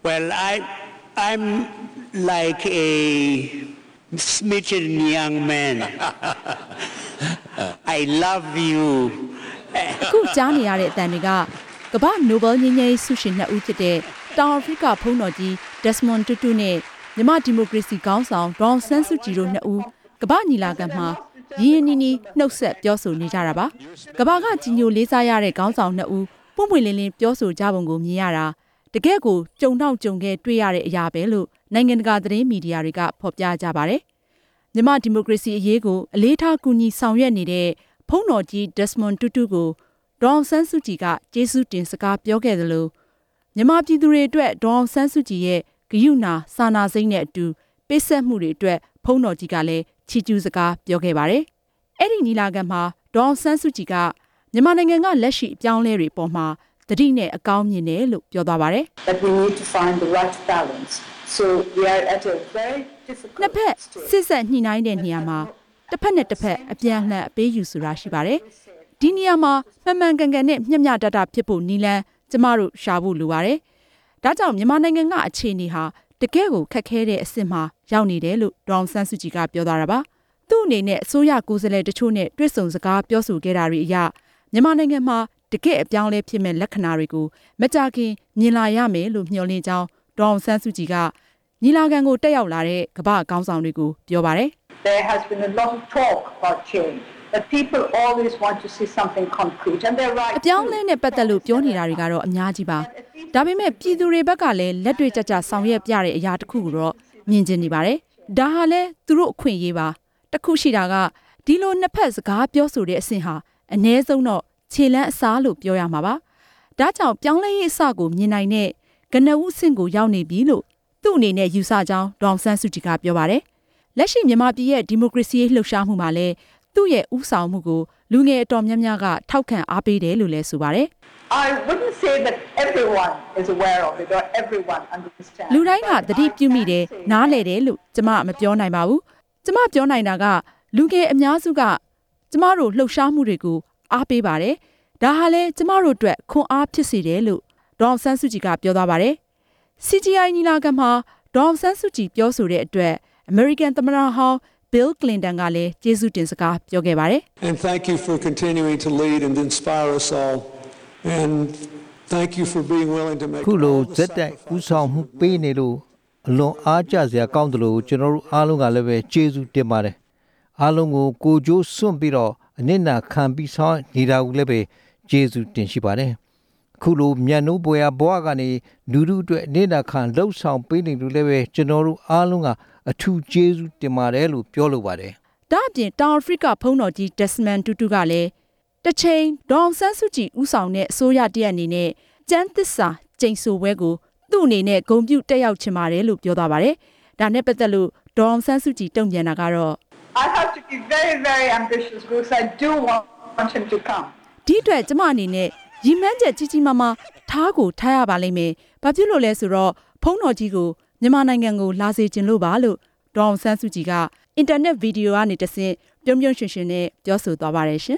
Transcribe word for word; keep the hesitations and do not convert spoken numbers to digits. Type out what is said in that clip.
Well, I I'm like a smitten young man. I love you. အခုကြားနေရတဲ့အတန်တွေကကမ္ဘာနိုဘယ်ငြိမ်းချမ်းရေးဆုရှင်နှစ်ဦးဖြစ်တဲ့တောင်အာဖရိကဖုန်းတော်ကြီး Desmond Tutu နဲ့မြန်မာဒီမိုကရေစီခေါင်းဆောင်ဒေါ်အောင်ဆန်းစုကြည်တို့နှစ်ဦးကမ္ဘာညီလာခံမှာရင်းရင်းနှီးနှီးနှုတ်ဆက်ပြောဆိုနေကြတာပါကမ္ဘာကကြီးညိုလေးစားရတဲ့ခေါင်းဆောင်နှစ်ဦးပွင့်ပွင့်လင်းလင်းပြောဆိုကြပုံကိုမြင်ရတာတကယ့်ကိုကြုံတော့ကြုံခဲ့တွေ့ရတဲ့အရာပဲလို့နိုင်ငံတကာသတင်းမီဒီယာတွေကဖော်ပြကြပါတယ်မြန်မာဒီမိုကရေစီအရေးကိုအလေးထားကူညီဆောင်ရွက်နေတဲ့ဖုန်းတော်ကြီး Desmond Tutu ကိုဒေါ်အောင်ဆန်းစုကြည်ကကျေးဇူးတင်စကားပြောခဲ့သလိုမြန်မာပြည်သူတွေအတွက်ဒေါ်အောင်ဆန်းစုကြည်ရဲ့ဂရုဏာစာနာစိတ်နဲ့အတူပေးဆက်မှုတွေအတွက်ဖုန်းတော်ကြီးကလည်းချီးကျူးစကားပြောခဲ့ပါတယ်။အဲ့ဒီညီလာခံမှာဒေါ်အောင်ဆန်းစုကြည်ကမြန်မာနိုင်ငံကလက်ရှိအပြောင်းအလဲတွေပေါ်မှာသတိနဲ့အကောင်းမြင်တယ်လို့ပြောသွားပါတယ်။ That we need to find the right balance. So we are at a very difficult နှစ်ဖက်စစ်ဆက်ညှိနှိုင်းတဲ့နေရာမှာတစ်ဖက်နဲ့တစ်ဖက်အပြန်အလှန်အပေးယူဆိုတာရှိပါတယ်။ဒီနေရာမှာမှန်မှန်ကန်ကန်နဲ့မျှမျှတတဖြစ်ဖို့နည်းလမ်းကျမတို့ရှာဖို့လိုပါတယ်။ဒါကြောင့်မြန်မာနိုင်ငံကအခြေအနေဟာတကယ့်ကိုခက်ခဲတဲ့အဆင့်မှာရောက်နေတယ်လို့ဒေါ်အောင်ဆန်းစုကြည်ကပြောသွားတာပါ။သူ့အနေနဲ့အစိုးရကိုယ်စားလှယ်တချို့နဲ့တွေ့ဆုံစကားပြောဆိုခဲ့တာတွေအရမြန်မာနိုင်ငံမှာတကယ့်အပြောင်းလဲဖြစ်မဲ့လက္ခဏာတွေကိုမကြခင်မြင်လာရမယ်လို့မျှော်လင့်ကြောင်းဒေါ်အောင်ဆန်းစုကြည်ကညီလာခံကိုတက်ရောက်လာတဲ့ကမ္ဘာ့ခေါင်းဆောင်တွေကိုပြောပါတယ်။ There has been a lot of talk about change, but people always want to see something concrete, and they're right. အပြောင်းလဲနဲ့ပတ်သက်လို့ပြောနေတာတွေကတော့အများကြီးပါ။ဒါပေမဲ့ပြည်သူတွေဘက်ကလည်းလက်တွေ့ကျကျဆောင်ရွက်ပြတဲ့အရာတစ်ခုကိုတော့မြင်ကျင်နေပါတယ်။ဒါဟာလည်းသူတို့အခွင့်အရေးပါ။တစ်ခုရှိတာကဒီလိုနှစ်ဖက်စကားပြောဆိုတဲ့အဆင့်ဟာအ ਨੇ ဆုံးတော့ခြေလန်းအစားလို့ပြောရမှာပါ။ဒါကြောင့်ပြောင်းလဲရေးအစကိုမြင်နိုင်တဲ့ကနဦးအဆင့်ကိုရောက်နေပြီလို့သူ့အနေနဲ့ယူဆကြောင်းဒေါ်အောင်ဆန်းစုကြည်ကပြောပါတယ်။လက်ရှိမြန်မာပြည်ရဲ့ဒီမိုကရေစီရေးလှုပ်ရှားမှုမှာလည်းသူ့ရဲ့ဥဆောင်မှုကိုလူငယ်အတော်များများကထောက်ခံအားပေးတယ်လို့လည်းဆိုပါတယ်။ I wouldn't say that everyone is aware of it or everyone understands. လူတိုင်းကသတိပြုမိတယ်နားလည်တယ်လို့ကျမမပြောနိုင်ပါဘူး။ကျမပြောနိုင်တာကလူငယ်အများစုကကျမတို့လှုပ်ရှားမှုတွေကိုအားပေးပါတယ်။ဒါဟာလည်းကျမတို့အတွက်ခွန်အားဖြစ်စေတယ်လို့ဒေါ်အောင်ဆန်းစုကြည်ကပြောသွားပါတယ်။ စီ ဂျီ အိုင် ညီလာခံမှာဒေါ်အောင်ဆန်းစုကြည်ပြောဆိုတဲ့အတွက်အမေရိကန်သမ္မတဟောင်း Bill Clinton ကလည်းကျေးဇူးတင်စကားပြောခဲ့ပါတယ်။ And thank you for continuing to lead and inspire us all. And thank you for being willing to make ခုလိုဇက်တိုက်ဦးဆောင်မှုပေးနေလို့အလွန်အားကျစရာကောင်းတယ်လို့ကျွန်တော်တို့အားလုံးကလည်းပဲကျေးဇူးတင်ပါတယ်။အားလုံးကိုကိုကြိုးစွန့်ပြီးတော့အနစ်နာခံပြီးဆောင်နေတာကိုလည်းပဲကျေးဇူးတင်ရှိပါတယ်။ခုလိုမြန်နိုးပွဲဘွားကနေလူလူအတွက်အနစ်နာခံလှုပ်ဆောင်ပေးနေလို့လည်းပဲကျွန်တော်တို့အားလုံးကအထူးကျေးဇူးတင်ပါတယ်လို့ပြောလိုပါတယ်။ဒါ့အပြင်တောင်အာဖရိကဖုန်းတော်ကြီး Desmond Tutu ကလည်းတစ်ချိန်ဒေါ်အောင်ဆန်းစုကြည်ဦးဆောင်တဲ့အစိုးရတရက်အနေနဲ့ကျန်းသစ္စာကျိန်ဆိုပွဲကိုသူ့အနေနဲ့ဂုဏ်ပြုတက်ရောက်ချင်ပါတယ်လို့ပြောသွားပါတယ်။ဒါနဲ့ပတ်သက်လို့ဒေါ်အောင်ဆန်းစုကြည်တုံ့ပြန်တာကတော့ I have to be very very ambitious because I do want him to come. ဒီအတွက်ကျမအနေနဲ့ရည်မှန်းချက်ကြီးကြီးမားမားထားကိုထားရပါလိမ့်မယ်။ဘာဖြစ်လို့လဲဆိုတော့ဖုန်းတော်ကြီးကိုမြန်မာနိုင်ငံကိုလာစေချင်လို့ပါလို့ဒေါ်အောင်ဆန်းစုကြည်ကအင်တာနက်ဗီဒီယိုကနေတဆင့်ပြုံးပြုံးရွှင်ရွှင်နဲ့ပြောဆိုသွားပါတယ်ရှင်